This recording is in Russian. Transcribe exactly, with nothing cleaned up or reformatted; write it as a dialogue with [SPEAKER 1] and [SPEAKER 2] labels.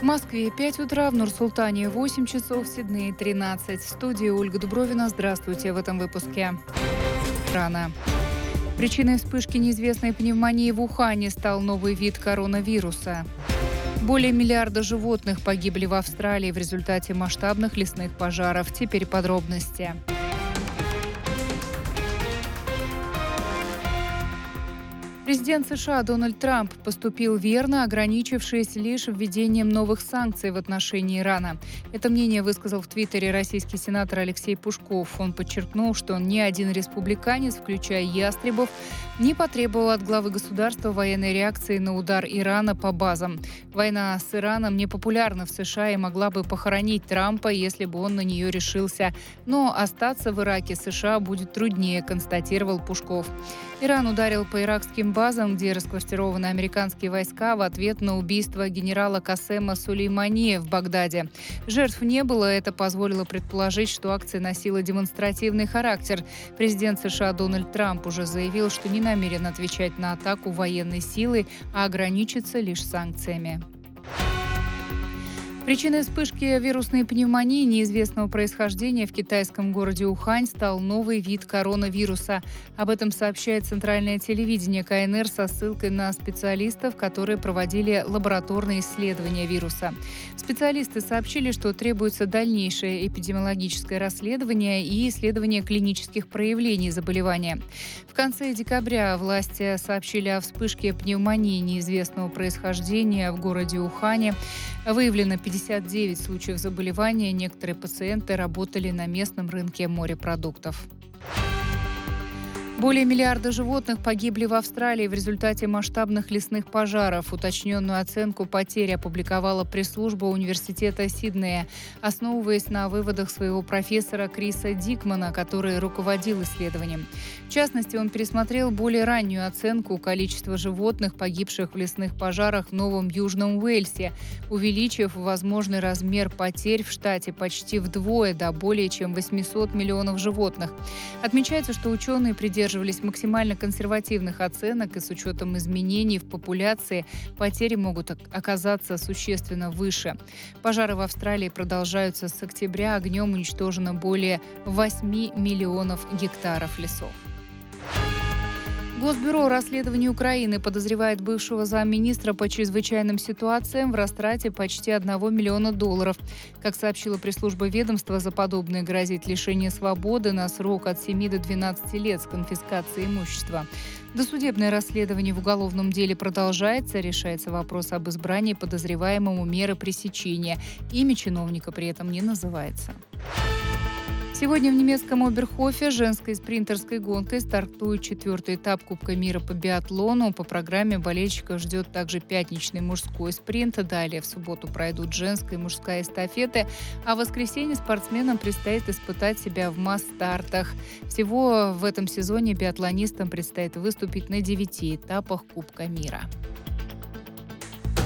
[SPEAKER 1] В Москве пять утра, в Нур-Султане восемь часов, в Сиднее тринадцать. В студии Ольга Дубровина. Здравствуйте в этом выпуске. Рано. Причиной вспышки неизвестной пневмонии в Ухане стал новый вид коронавируса. Более миллиарда животных погибли в Австралии в результате масштабных лесных пожаров. Теперь подробности. Президент США Дональд Трамп поступил верно, ограничившись лишь введением новых санкций в отношении Ирана. Это мнение высказал в Твиттере российский сенатор Алексей Пушков. Он подчеркнул, что ни один республиканец, включая ястребов, не потребовал от главы государства военной реакции на удар Ирана по базам. Война с Ираном непопулярна в США и могла бы похоронить Трампа, если бы он на нее решился. Но остаться в Ираке США будет труднее, констатировал Пушков. Иран ударил по иракским базам, где расквартированы американские войска, в ответ на убийство генерала Касема Сулеймани в Багдаде. Жертв не было, это позволило предположить, что акция носила демонстративный характер. Президент США Дональд Трамп уже заявил, что не намерен отвечать на атаку военной силой, а ограничится лишь санкциями. Причиной вспышки вирусной пневмонии неизвестного происхождения в китайском городе Ухань стал новый вид коронавируса. Об этом сообщает центральное телевидение ка эн эр со ссылкой на специалистов, которые проводили лабораторные исследования вируса. Специалисты сообщили, что требуется дальнейшее эпидемиологическое расследование и исследование клинических проявлений заболевания. В конце декабря власти сообщили о вспышке пневмонии неизвестного происхождения в городе Ухане. Выявлено пятьдесят девять случаев заболевания. Некоторые пациенты работали на местном рынке морепродуктов. Более миллиарда животных погибли в Австралии в результате масштабных лесных пожаров. Уточненную оценку потерь опубликовала пресс-служба университета Сиднея, основываясь на выводах своего профессора Криса Дикмана, который руководил исследованием. В частности, он пересмотрел более раннюю оценку количества животных, погибших в лесных пожарах в Новом Южном Уэльсе, увеличив возможный размер потерь в штате почти вдвое, до более чем восемьсот миллионов животных. Отмечается, что ученые придерживаются максимально консервативных оценок, и с учетом изменений в популяции потери могут оказаться существенно выше. Пожары в Австралии продолжаются с октября. Огнем уничтожено более восемь миллионов гектаров лесов. Госбюро расследований Украины подозревает бывшего замминистра по чрезвычайным ситуациям в растрате почти одного миллиона долларов. Как сообщила пресс-служба ведомства, за подобное грозит лишение свободы на срок от семи до двенадцати лет с конфискацией имущества. Досудебное расследование в уголовном деле продолжается. Решается вопрос об избрании подозреваемому меры пресечения. Имя чиновника при этом не называется. Сегодня в немецком Оберхофе женской спринтерской гонкой стартует четвертый этап Кубка мира по биатлону. По программе болельщиков ждет также пятничный мужской спринт. Далее в субботу пройдут женская и мужская эстафеты, а в воскресенье спортсменам предстоит испытать себя в масс-стартах. Всего в этом сезоне биатлонистам предстоит выступить на девяти этапах Кубка мира.